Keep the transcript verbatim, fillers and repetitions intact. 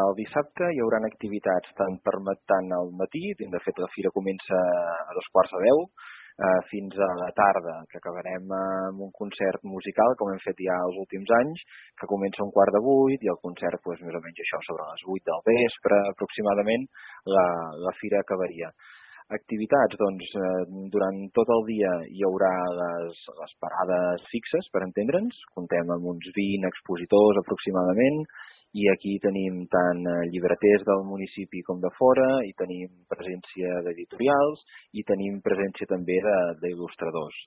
el dissabte hi haurà activitats tant per tant al matí, de fet la fira comença a dos quarts de deu, eh, fins a la tarda, que acabarem amb un concert musical, com hem fet ja els últims anys, que comença a un quart de vuit i el concert, doncs, més o menys això, sobre les vuit del vespre aproximadament, la, la fira acabaria. Activitats, doncs, eh, durant tot el dia hi haurà les, les parades fixes, per entendre'ns, comptem amb uns vint expositors aproximadament, i aquí tenim tant llibreters del municipi com de fora, i tenim presència d'editorials, i tenim presència també d'il·lustradors.